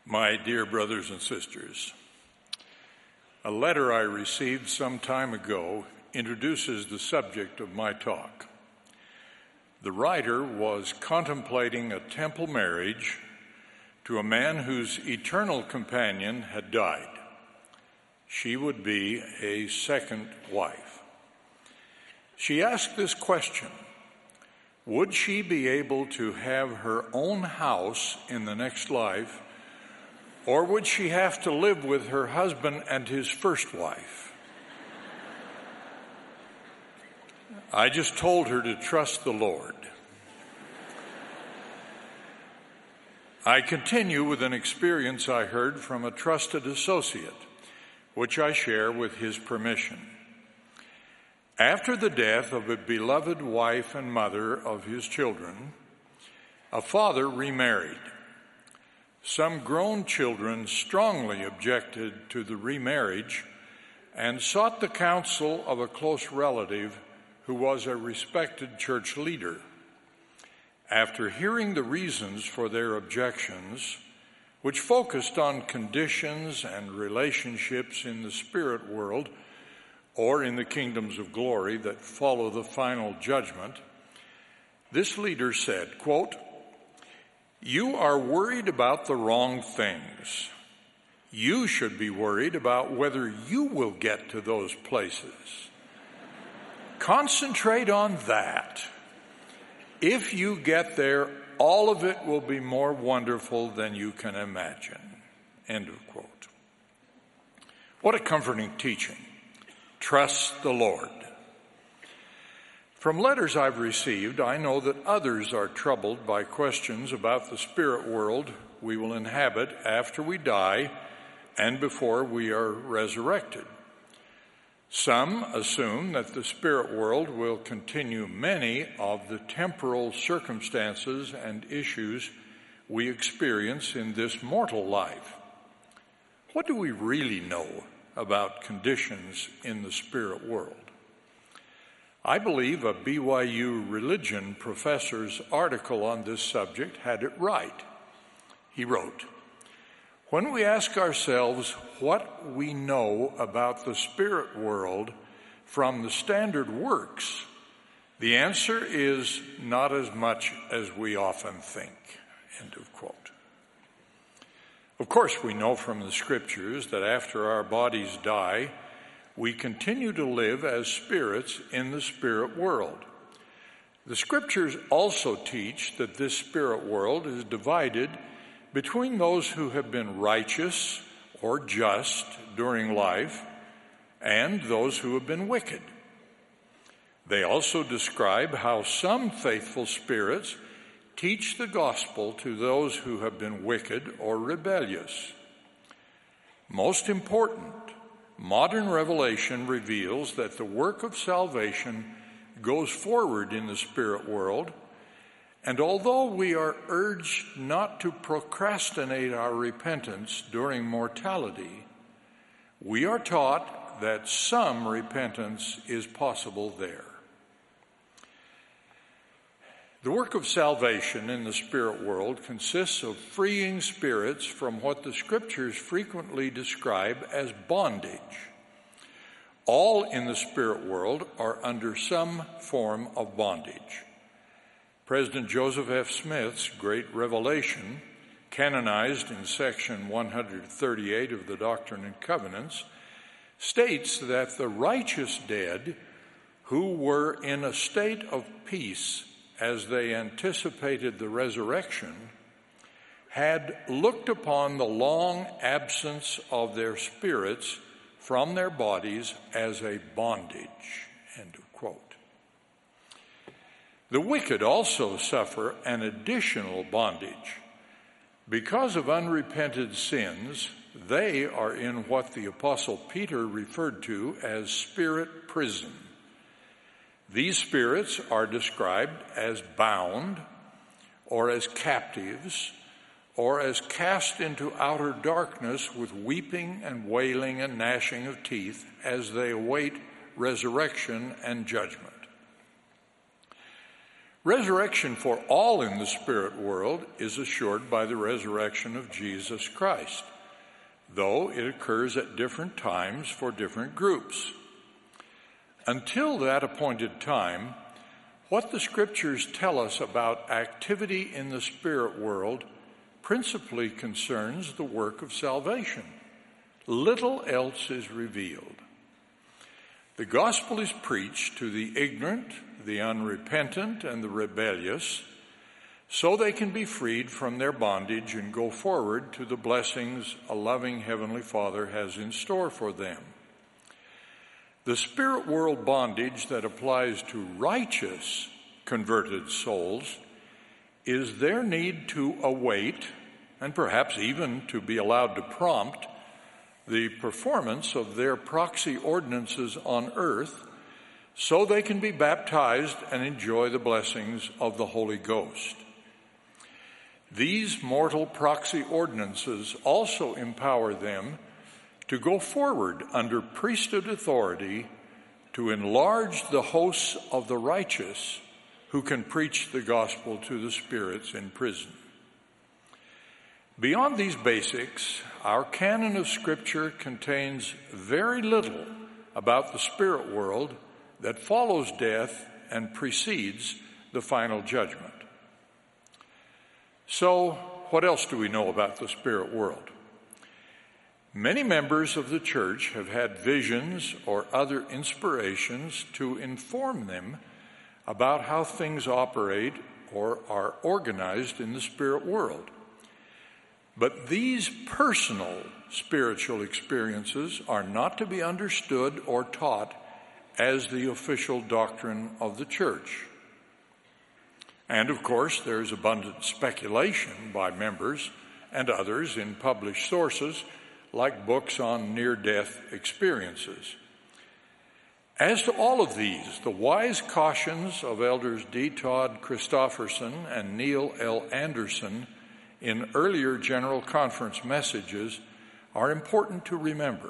My dear brothers and sisters, a letter I received some time ago introduces the subject of my talk. The writer was contemplating a temple marriage to a man whose eternal companion had died. She would be a second wife. She asked this question: would she be able to have her own house in the next life, or would she have to live with her husband and his first wife? I just told her to trust the Lord. I continue with an experience I heard from a trusted associate, which I share with his permission. After the death of a beloved wife and mother of his children, a father remarried. Some grown children strongly objected to the remarriage and sought the counsel of a close relative who was a respected church leader. After hearing the reasons for their objections, which focused on conditions and relationships in the spirit world or in the kingdoms of glory that follow the final judgment, this leader said, quote, "You are worried about the wrong things. You should be worried about whether you will get to those places. Concentrate on that. If you get there, all of it will be more wonderful than you can imagine." End of quote. What a comforting teaching. Trust the Lord. From letters I've received, I know that others are troubled by questions about the spirit world we will inhabit after we die and before we are resurrected. Some assume that the spirit world will continue many of the temporal circumstances and issues we experience in this mortal life. What do we really know about conditions in the spirit world? I believe a BYU religion professor's article on this subject had it right. He wrote, "When we ask ourselves what we know about the spirit world from the standard works, the answer is not as much as we often think." End of quote. Of course, we know from the scriptures that after our bodies die, we continue to live as spirits in the spirit world. The scriptures also teach that this spirit world is divided between those who have been righteous or just during life and those who have been wicked. They also describe how some faithful spirits teach the gospel to those who have been wicked or rebellious. Most important, modern revelation reveals that the work of salvation goes forward in the spirit world, and although we are urged not to procrastinate our repentance during mortality, we are taught that some repentance is possible there. The work of salvation in the spirit world consists of freeing spirits from what the scriptures frequently describe as bondage. All in the spirit world are under some form of bondage. President Joseph F. Smith's Great Revelation, canonized in section 138 of the Doctrine and Covenants, states that the righteous dead who were in a state of peace as they anticipated the resurrection had looked upon the long absence of their spirits from their bodies as a bondage. End of quote. The wicked also suffer an additional bondage. Because of unrepented sins, they are in what the Apostle Peter referred to as spirit prison. These spirits are described as bound, or as captives, or as cast into outer darkness with weeping and wailing and gnashing of teeth as they await resurrection and judgment. Resurrection for all in the spirit world is assured by the resurrection of Jesus Christ, though it occurs at different times for different groups. Until that appointed time, what the Scriptures tell us about activity in the spirit world principally concerns the work of salvation. Little else is revealed. The gospel is preached to the ignorant, the unrepentant, and the rebellious, so they can be freed from their bondage and go forward to the blessings a loving Heavenly Father has in store for them. The spirit world bondage that applies to righteous converted souls is their need to await, and perhaps even to be allowed to prompt, the performance of their proxy ordinances on earth so they can be baptized and enjoy the blessings of the Holy Ghost. These mortal proxy ordinances also empower them to go forward under priesthood authority to enlarge the hosts of the righteous who can preach the gospel to the spirits in prison. Beyond these basics, our canon of Scripture contains very little about the spirit world that follows death and precedes the final judgment. So, what else do we know about the spirit world? Many members of the church have had visions or other inspirations to inform them about how things operate or are organized in the spirit world. But these personal spiritual experiences are not to be understood or taught as the official doctrine of the church. And of course, there is abundant speculation by members and others in published sources, like books on near-death experiences. As to all of these, the wise cautions of Elders D. Todd Christofferson and Neil L. Anderson in earlier General Conference messages are important to remember.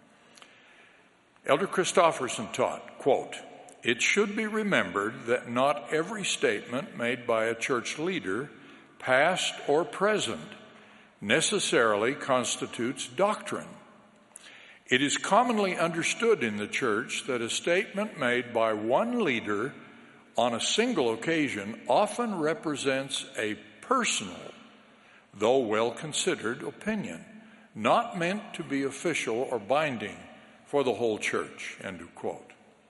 Elder Christofferson taught, quote, "It should be remembered that not every statement made by a church leader, past or present, necessarily constitutes doctrine. It is commonly understood in the church that a statement made by one leader on a single occasion often represents a personal, though well-considered opinion, not meant to be official or binding for the whole church," end of quote.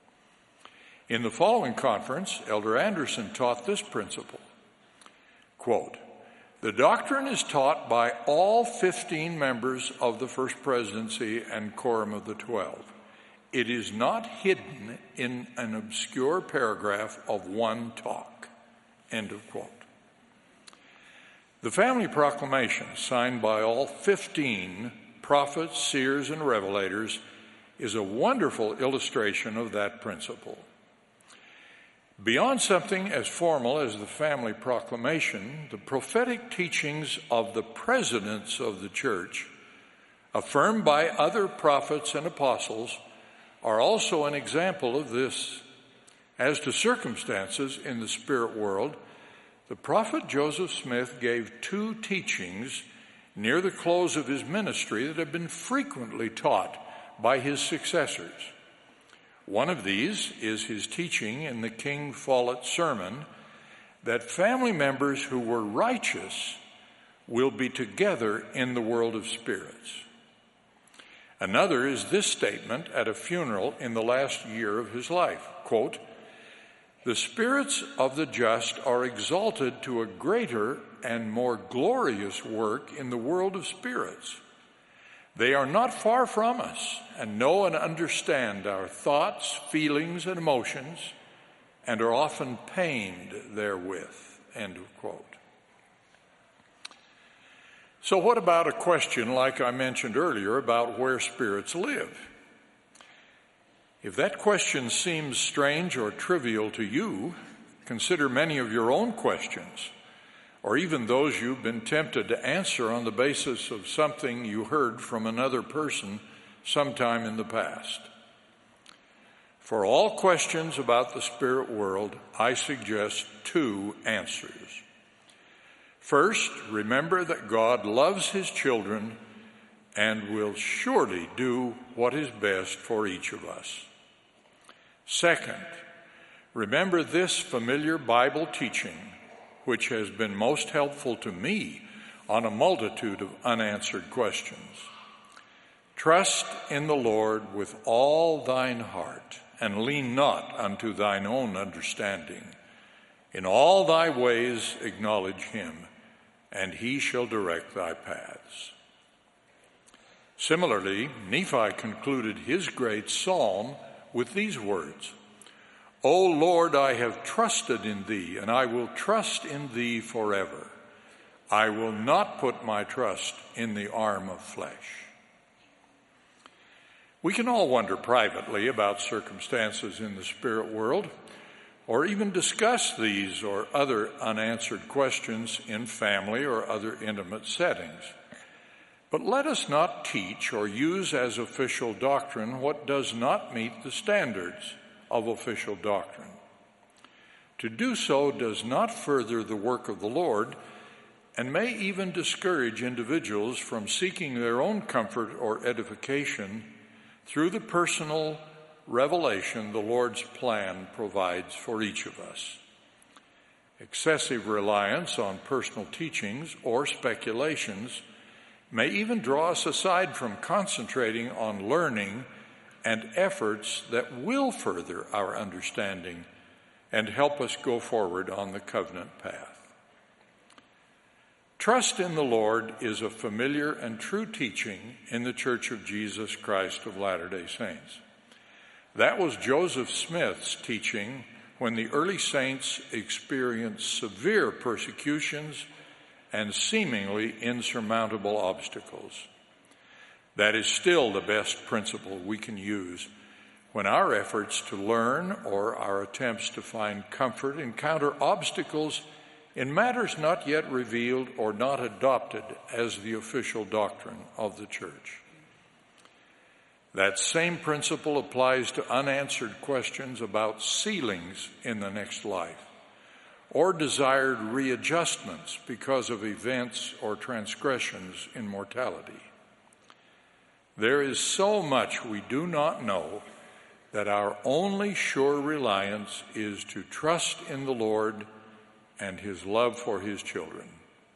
In the following conference, Elder Anderson taught this principle, quote, "The doctrine is taught by all 15 members of the First Presidency and Quorum of the 12. It is not hidden in an obscure paragraph of one talk," end of quote. The family proclamation, signed by all 15 prophets, seers, and revelators, is a wonderful illustration of that principle. Beyond something as formal as the family proclamation, the prophetic teachings of the presidents of the church, affirmed by other prophets and apostles, are also an example of this. As to circumstances in the spirit world, the prophet Joseph Smith gave 2 teachings near the close of his ministry that have been frequently taught by his successors. One of these is his teaching in the King Follett sermon that family members who were righteous will be together in the world of spirits. Another is this statement at a funeral in the last year of his life, quote, "The spirits of the just are exalted to a greater and more glorious work in the world of spirits. They are not far from us and know and understand our thoughts, feelings, and emotions, and are often pained therewith," end of quote. So what about a question like I mentioned earlier about where spirits live? If that question seems strange or trivial to you, consider many of your own questions, or even those you've been tempted to answer on the basis of something you heard from another person sometime in the past. For all questions about the spirit world, I suggest 2 answers. First, remember that God loves his children and will surely do what is best for each of us. Second, remember this familiar Bible teaching, which has been most helpful to me on a multitude of unanswered questions. Trust in the Lord with all thine heart, and lean not unto thine own understanding. In all thy ways acknowledge him, and he shall direct thy paths. Similarly, Nephi concluded his great psalm with these words, O Lord, I have trusted in thee, and I will trust in thee forever. I will not put my trust in the arm of flesh. We can all wonder privately about circumstances in the spirit world, or even discuss these or other unanswered questions in family or other intimate settings. But let us not teach or use as official doctrine what does not meet the standards of official doctrine. To do so does not further the work of the Lord and may even discourage individuals from seeking their own comfort or edification through the personal revelation the Lord's plan provides for each of us. Excessive reliance on personal teachings or speculations may even draw us aside from concentrating on learning and efforts that will further our understanding and help us go forward on the covenant path. Trust in the Lord is a familiar and true teaching in the Church of Jesus Christ of Latter-day Saints. That was Joseph Smith's teaching when the early saints experienced severe persecutions and seemingly insurmountable obstacles. That is still the best principle we can use when our efforts to learn or our attempts to find comfort encounter obstacles in matters not yet revealed or not adopted as the official doctrine of the church. That same principle applies to unanswered questions about sealings in the next life, or desired readjustments because of events or transgressions in mortality. There is so much we do not know that our only sure reliance is to trust in the Lord and his love for his children.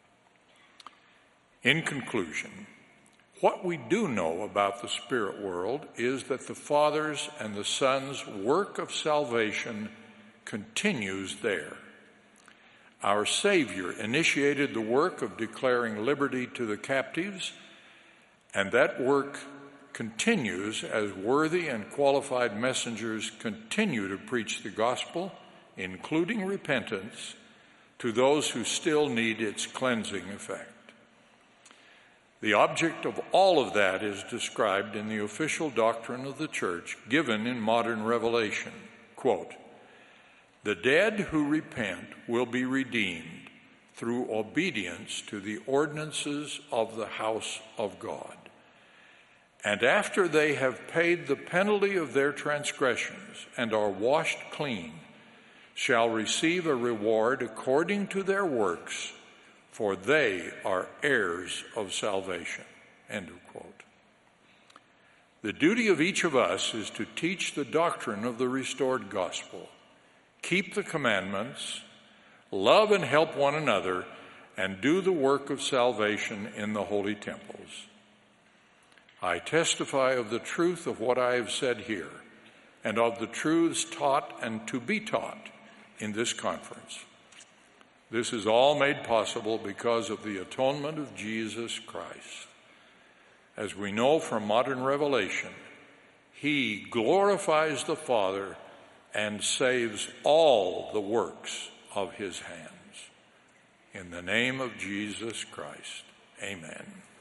In conclusion, what we do know about the spirit world is that the Father's and the Son's work of salvation continues there. Our Savior initiated the work of declaring liberty to the captives, and that work continues as worthy and qualified messengers continue to preach the gospel, including repentance, to those who still need its cleansing effect. The object of all of that is described in the official doctrine of the church given in modern revelation. Quote, "The dead who repent will be redeemed through obedience to the ordinances of the house of God. And after they have paid the penalty of their transgressions and are washed clean, shall receive a reward according to their works, for they are heirs of salvation." End of quote. The duty of each of us is to teach the doctrine of the restored gospel, keep the commandments, love and help one another, and do the work of salvation in the holy temples. I testify of the truth of what I have said here, and of the truths taught and to be taught in this conference. This is all made possible because of the atonement of Jesus Christ. As we know from modern revelation, he glorifies the Father and saves all the works of his hands. In the name of Jesus Christ, amen.